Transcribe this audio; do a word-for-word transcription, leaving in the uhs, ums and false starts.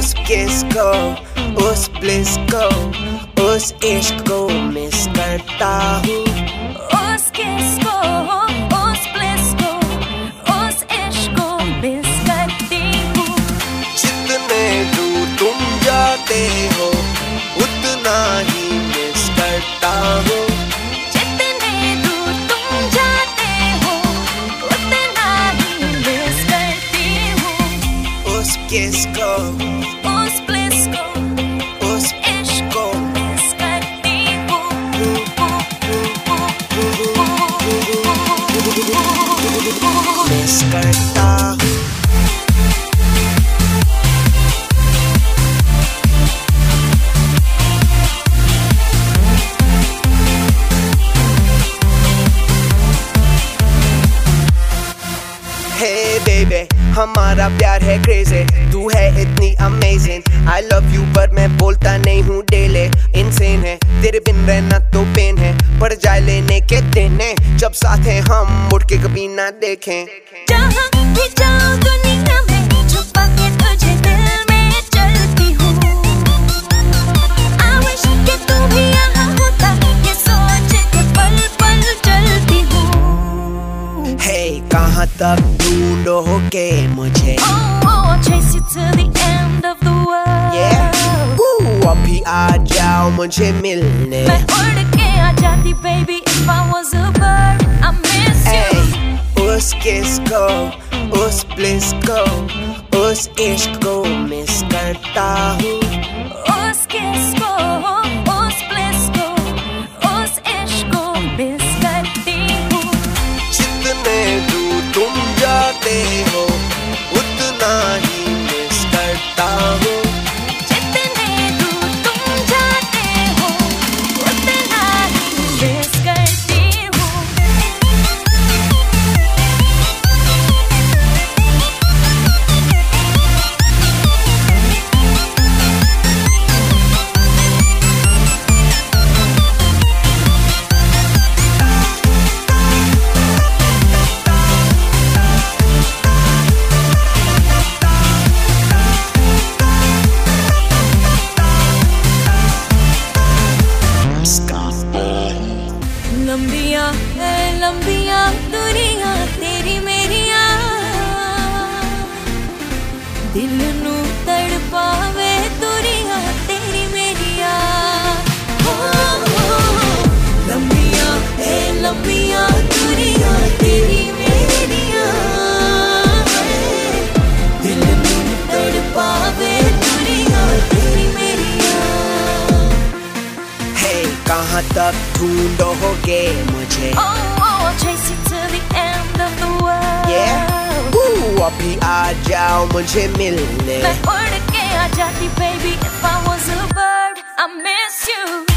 उस किस को, उस ब्लिस को, उस इश्क को मिस करता हूँ। उस किस को, उस ब्लिस को, उस इश्क को मिस करती हूँ। जितने दूर तुम जाते हो उतना ही मिस करता हूँ। जितने दूर तुम जाते हो उतना ही मिस करती हूँ। उस किस को, उस ब्लिस को, उस इश्क को मिस करती हूँ। मिस करता हूँ। Hey baby, हमारा प्यार है crazy, तू है इतनी amazing। I love you पर मैं बोलता नहीं हूँ डेले। insane है तेरे बिन रहना तो पेन है, पड़ जाए लेने के दिन है जब साथ हैं हम मुड़ के कभी ना देखें। जहाँ भी जाऊँ दुनिया में छुपा के तुझे दिल में चलती हूँ। I wish कि तू भी यहाँ होता, ये सोच के पल पल चलती हूँ। Hey कहाँ तक ढूंढोगे मुझे? Oh, I'll chase you to the end of the world. Yeah, Woo, अभी आ जाओ मुझे मिलने। मैं उड़ के आ जाती baby if I was a bird. I miss you. Hey, उस किस को, उस ब्लिस को, उस इश्क को मिस करता हूँ। उस किस को, उस ब्लिस को, उस इश्क को मिस करती हूँ। जितने दूर तुम जाते हो उतना ही मिस करता हूँ। जितने दूर तुम जाते हो उतना ही मिस करती हूँ। लंबिया है लंबिया दुनिया तेरी मेरिया, दिल नू तड़पावे दुनिया तेरी मेरिया। हो, हो, लंबिया है लंबिया दुनिया तेरी मेरिया, दिल नू तड़पावे दुनिया तेरी मेरिया। Hey कहाँ तक ढूंढोगे मुझे? Oh, oh, I'll chase you to the end of the world. Yeah, Woo, अभी आ जाओ मुझे मिलने। मैं उड़ के आ जाती baby if I was a bird. I miss you.